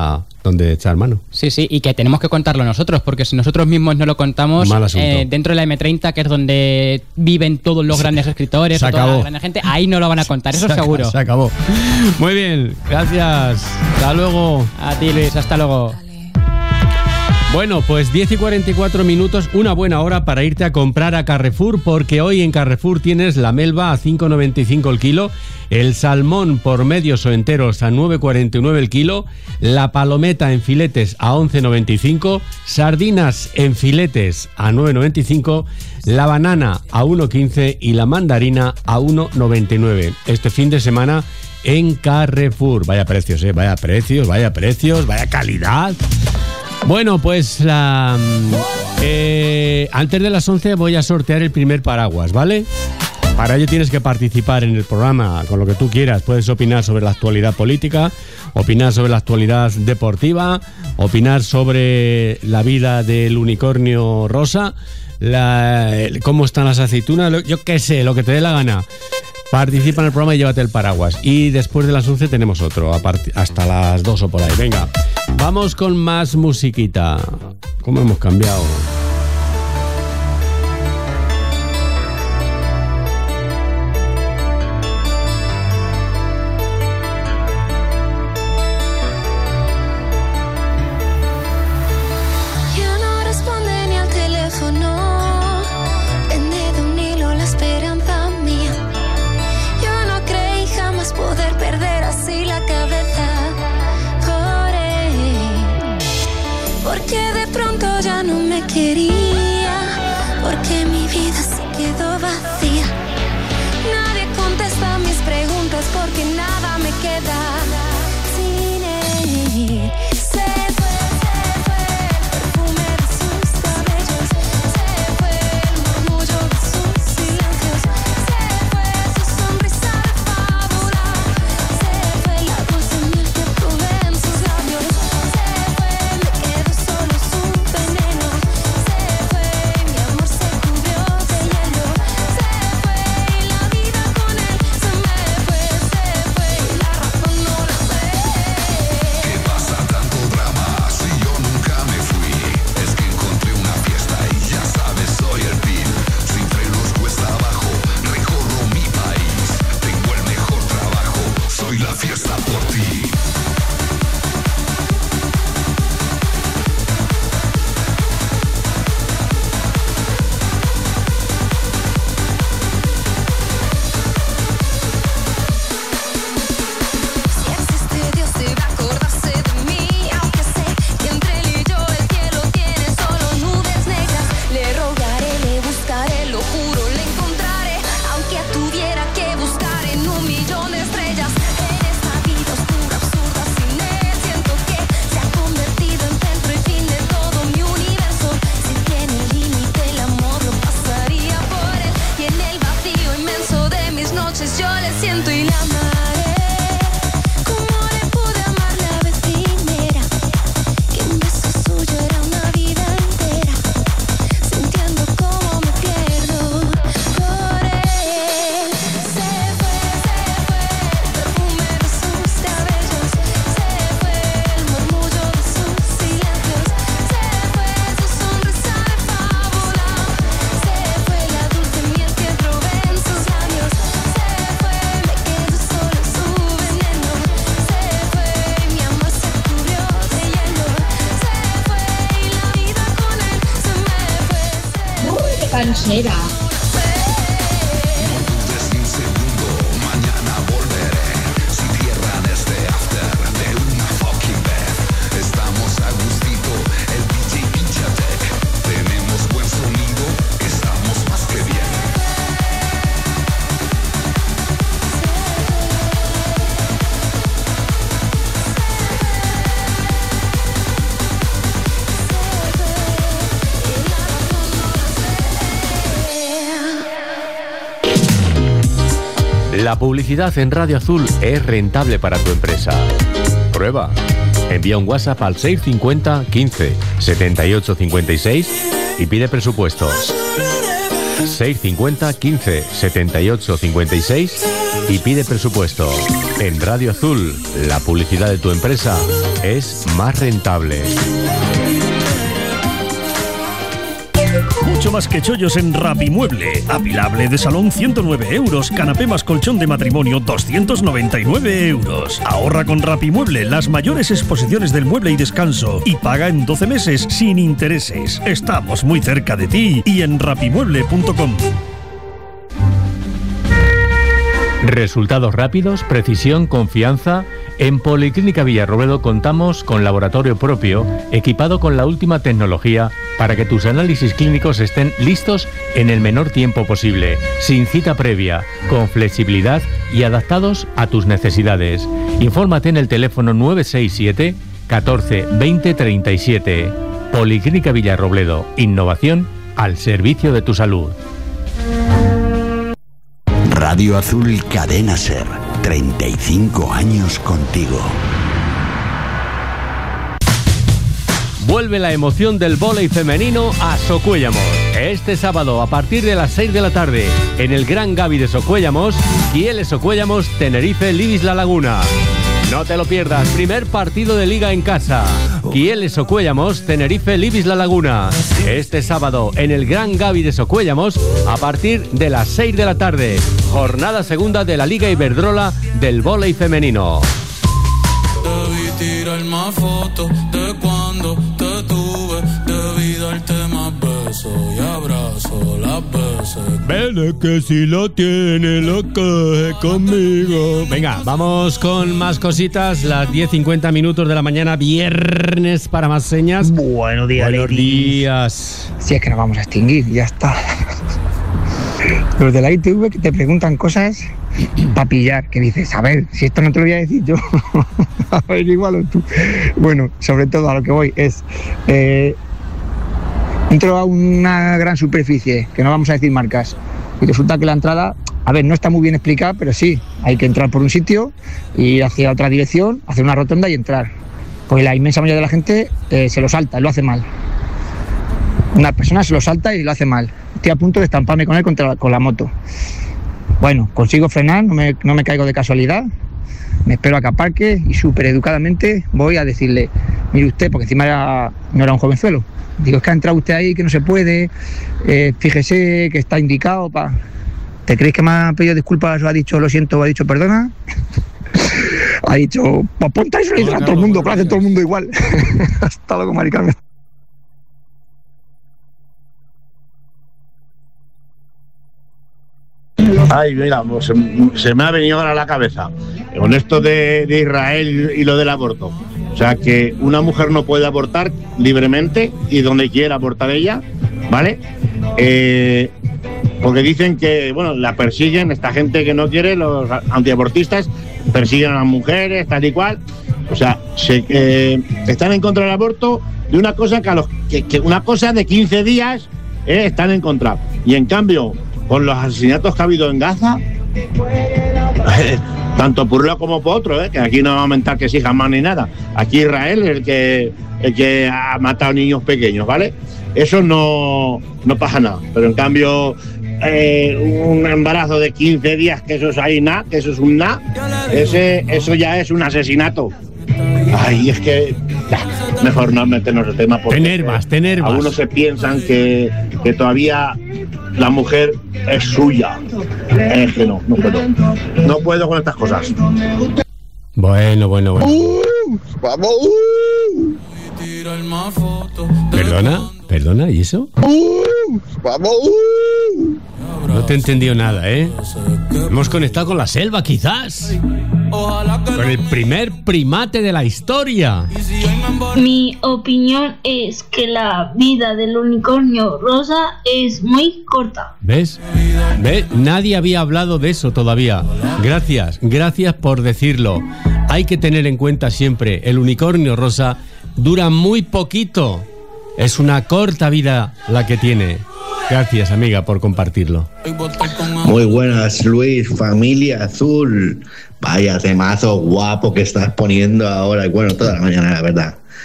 donde echar mano. Sí, sí, y que tenemos que contarlo nosotros, porque si nosotros mismos no lo contamos, eh, dentro de la eme treinta, que es donde viven todos los grandes escritores, o toda la gran gente, ahí no lo van a contar, eso se seguro. Acabó, se acabó. Muy bien, gracias. Hasta luego. A ti, Luis, hasta luego. Bueno, pues diez y cuarenta y cuatro minutos, una buena hora para irte a comprar a Carrefour, porque hoy en Carrefour tienes la melva a cinco noventa y cinco el kilo, el salmón por medios o enteros a nueve cuarenta y nueve el kilo, la palometa en filetes a once noventa y cinco, sardinas en filetes a nueve noventa y cinco, la banana a uno quince y la mandarina a uno noventa y nueve. Este fin de semana en Carrefour. Vaya precios, eh, vaya precios, vaya precios, vaya calidad. Bueno, pues la, eh, antes de las once voy a sortear el primer paraguas, ¿vale? Para ello tienes que participar en el programa con lo que tú quieras. Puedes opinar sobre la actualidad política, opinar sobre la actualidad deportiva, opinar sobre la vida del unicornio rosa, la, cómo están las aceitunas, yo qué sé, lo que te dé la gana. Participa en el programa y llévate el paraguas. Y después de las once tenemos otro, hasta las dos o por ahí. Venga, vamos con más musiquita. ¿Cómo hemos cambiado? Quería, porque mi vida se quedó vacía. Nadie contesta mis preguntas porque nada me queda sin él. Se fue, se fue el perfume de sus cabellos, se fue el murmullo de sus silencios, se fue su sonrisa de fábula, se fue la dulce miel que probé en sus labios, se fue, me quedó solo su veneno. Cansera. La publicidad en Radio Azul es rentable para tu empresa. Prueba. Envía un WhatsApp al seis cincuenta quince setenta y ocho cincuenta y seis y pide presupuestos. seis cinco cero, quince, setenta y ocho, cincuenta y seis y pide presupuesto. En Radio Azul, la publicidad de tu empresa es más rentable. Mucho más que chollos en Rapimueble. Apilable de salón ciento nueve euros. Canapé más colchón de matrimonio doscientos noventa y nueve euros. Ahorra con Rapimueble las mayores exposiciones del mueble y descanso y paga en doce meses sin intereses. Estamos muy cerca de ti y en rapimueble punto com. Resultados rápidos, precisión, confianza. En Policlínica Villarrobledo contamos con laboratorio propio, equipado con la última tecnología para que tus análisis clínicos estén listos en el menor tiempo posible, sin cita previa, con flexibilidad y adaptados a tus necesidades. Infórmate en el teléfono nueve seis siete, catorce, veinte, treinta y siete. Policlínica Villarrobledo, innovación al servicio de tu salud. Radio Azul Cadena Ser, treinta y cinco años contigo. Vuelve la emoción del vóley femenino a Socuéllamos. Este sábado, a partir de las seis de la tarde, en el Gran Gavi de Socuéllamos, Kiel Socuéllamos, Tenerife, Libis La Laguna. No te lo pierdas, primer partido de liga en casa. Kiel Socuéllamos, Tenerife, Libis La Laguna. Este sábado, en el Gran Gavi de Socuéllamos, a partir de las seis de la tarde. Jornada segunda de la Liga Iberdrola del vóley femenino. Debí tirar más fotos de cuando te tuve. Debí darte más besos y abrazo las veces. Vele que si lo tiene, lo coge conmigo. Venga, vamos con más cositas. Las diez cincuenta minutos de la mañana, viernes para más señas. Buenos días, Buenos Leti. días. Si es que nos vamos a extinguir, ya está. Los de la I T V que te preguntan cosas para pillar, que dices, a ver, si esto no te lo voy a decir yo, a ver, igual tú. Bueno, sobre todo a lo que voy es, eh, entro a una gran superficie, que no vamos a decir marcas, y resulta que la entrada, a ver, no está muy bien explicada, pero sí, hay que entrar por un sitio, ir hacia otra dirección, hacer una rotonda y entrar. Pues la inmensa mayoría de la gente eh, se lo salta, lo hace mal. Una persona se lo salta y lo hace mal. Estoy a punto de estamparme con él contra la, con la moto. Bueno, consigo frenar, no me, no me caigo de casualidad, me espero a que aparque y súper educadamente voy a decirle, mire usted, porque encima era, no era un jovenzuelo, digo, es que ha entrado usted ahí, que no se puede, eh, fíjese que está indicado, pa. ¿Te creéis que me ha pedido disculpas o ha dicho lo siento o ha dicho perdona? Ha dicho, pues ponte eso y a todo el mundo, que lo hace todo el mundo igual. Hasta luego, Mari Carmen. Ay, mira, se, se me ha venido ahora a la cabeza con esto de, de Israel y lo del aborto. O sea, que una mujer no puede abortar libremente y donde quiera abortar ella, ¿vale? Eh, porque dicen que, bueno, la persiguen, esta gente que no quiere, los antiabortistas, persiguen a las mujeres, tal y cual. O sea, se, eh, están en contra del aborto de una cosa que, a los, que, que una cosa de quince días eh, están en contra. Y en cambio, con los asesinatos que ha habido en Gaza, eh, tanto por un lado como por otro, eh, que aquí no va a aumentar que sí jamás ni nada. Aquí Israel es el que, el que ha matado niños pequeños, ¿vale? Eso no, no pasa nada. Pero en cambio, eh, un embarazo de quince días, que eso es ahí nada, que eso es un nada, ese, eso ya es un asesinato. Ay, es que ya, mejor no meternos el tema porque Tenervas, tenervas. Algunos se piensan que, que todavía la mujer es suya. Es que no, no puedo. No puedo con estas cosas. Bueno, bueno, bueno. Uh, ¡Vamos! Uh. ¿Perdona? ¿Perdona? ¿Y eso? Uh, ¡Vamos! Uh. No te he entendido nada, ¿eh? Hemos conectado con la selva, quizás. Con el primer primate de la historia. Mi opinión es que la vida del unicornio rosa es muy corta. ¿Ves? ¿Ves? Nadie había hablado de eso todavía. Gracias, gracias por decirlo. Hay que tener en cuenta siempre, el unicornio rosa dura muy poquito. Es una corta vida la que tiene. Gracias, amiga, por compartirlo. Muy buenas, Luis, familia azul. Vaya temazo guapo que estás poniendo ahora. Bueno, toda la mañana, la verdad.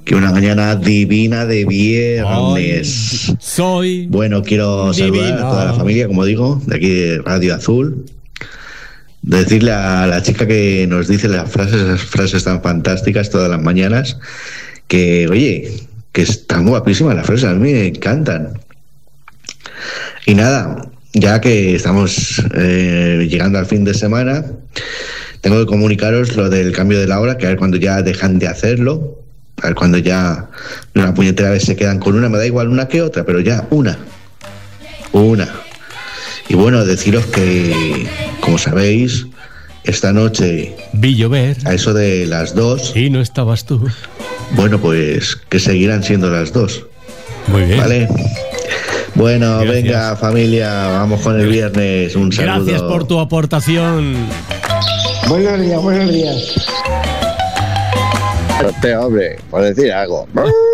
Que una mañana divina de viernes. Ay, soy Bueno, quiero saludar divina. a toda la familia, como digo, de aquí de Radio Azul. Decirle a la chica que nos dice las frases, esas frases tan fantásticas todas las mañanas, que, oye, que están guapísimas las frases, a mí me encantan. Y nada, ya que estamos eh, llegando al fin de semana, tengo que comunicaros lo del cambio de la hora, que a ver cuando ya dejan de hacerlo, a ver cuando ya una puñetera vez se quedan con una, me da igual una que otra, pero ya una, una. Y bueno, deciros que, como sabéis, esta noche vi llover a eso de las dos. Y no estabas tú. Bueno, pues que seguirán siendo las dos. Muy bien. Vale. Bueno, Gracias. venga familia, vamos con el viernes. Un saludo. Gracias por tu aportación. Buenos días, buenos días. Este hombre, por decir algo.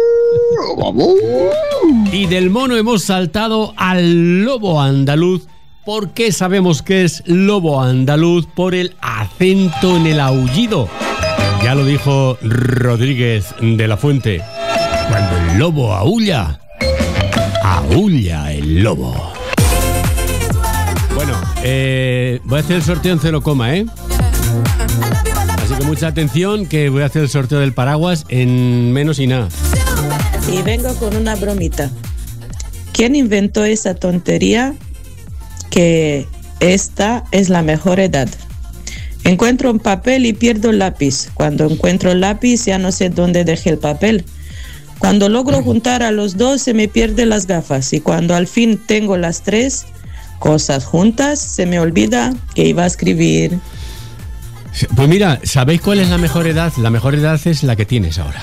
Y del mono hemos saltado al lobo andaluz. ¿Por qué sabemos que es lobo andaluz? Por el acento en el aullido. Ya lo dijo Rodríguez de la Fuente. Cuando el lobo aulla, aulla el lobo. Bueno, eh, voy a hacer el sorteo en cero coma, ¿eh? Así que mucha atención, que voy a hacer el sorteo del paraguas en menos y nada. Y vengo con una bromita. ¿Quién inventó esa tontería que esta es la mejor edad? Encuentro un papel y pierdo el lápiz. Cuando encuentro el lápiz ya no sé dónde dejé el papel. Cuando logro juntar a los dos se me pierden las gafas. Y cuando al fin tengo las tres cosas juntas se me olvida que iba a escribir. Pues mira, ¿sabéis cuál es la mejor edad? La mejor edad es la que tienes ahora.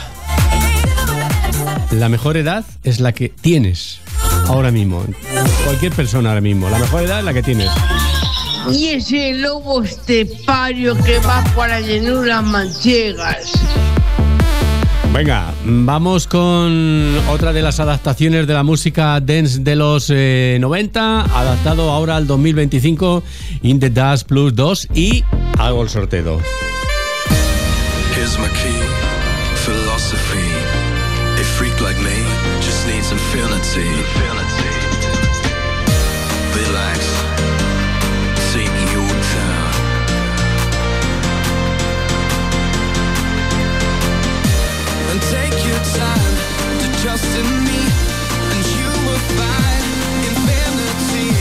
La mejor edad es la que tienes ahora mismo. Cualquier persona ahora mismo. La mejor edad es la que tienes. Y ese lobo estepario que va por las llanuras manchegas. Venga, vamos con otra de las adaptaciones de la música dance de los eh, noventa, adaptado ahora al dos mil veinticinco, In the Dust Plus dos, y hago el sorteo. Here's my key, philosophy. A freak like me just needs infinity. Relax, take your time. And take your time to trust in me, and you will find infinity.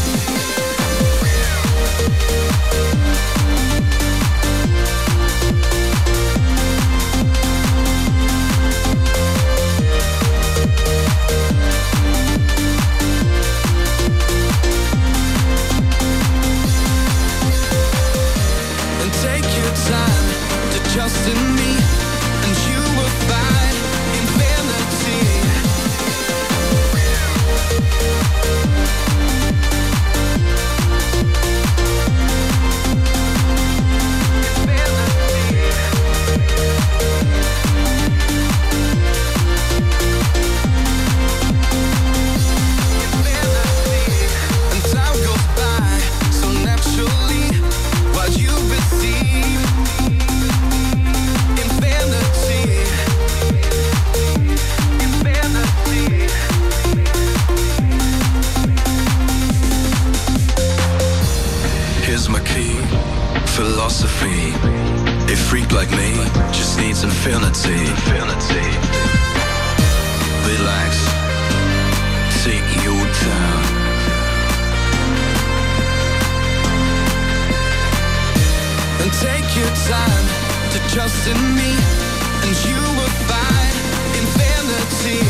Time to trust in me, and you will find infinity. And time goes by so naturally while you receive infinity. Infinity. Here's my key, philosophy. A freak like me just needs infinity. Infinity. Relax, take your time. And take your time to trust in me, and you will find infinity.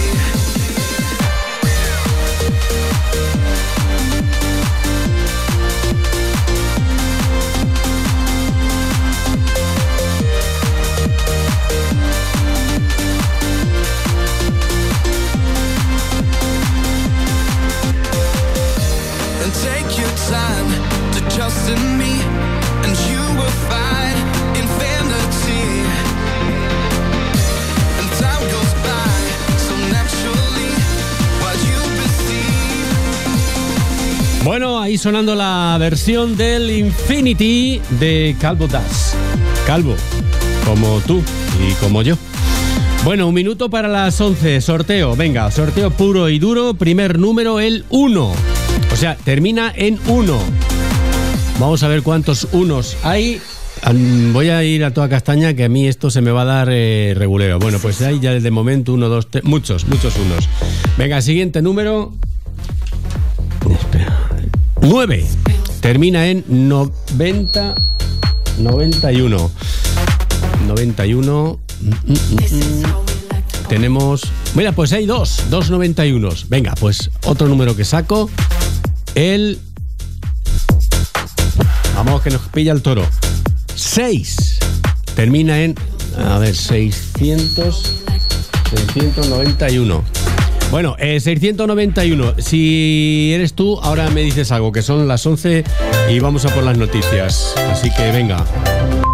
And take your time to trust in me, and you will find infinity. And time goes by so naturally while you receive. Bueno, ahí sonando la versión del Infinity de Calvo Das. Calvo, como tú y como yo. Bueno, un minuto para las once. Sorteo, venga, sorteo puro y duro. Primer número, el uno. O sea, termina en uno. Vamos a ver cuántos unos hay. Voy a ir a toda castaña, que a mí esto se me va a dar eh, regulero. Bueno, pues hay ya desde el momento uno, dos, tres, muchos, muchos unos. Venga, siguiente número. Espera. nueve. Termina en noventa, noventa y uno. noventa y uno. Mm, mm, mm. Tenemos... Mira, pues hay dos, dos noventa y uno. Venga, pues otro número que saco. El... Vamos, que nos pilla el toro. seis. Termina en... A ver, seiscientos... seiscientos noventa y uno. Bueno, eh, seiscientos noventa y uno. Si eres tú, ahora me dices algo, que son las once y vamos a por las noticias. Así que venga.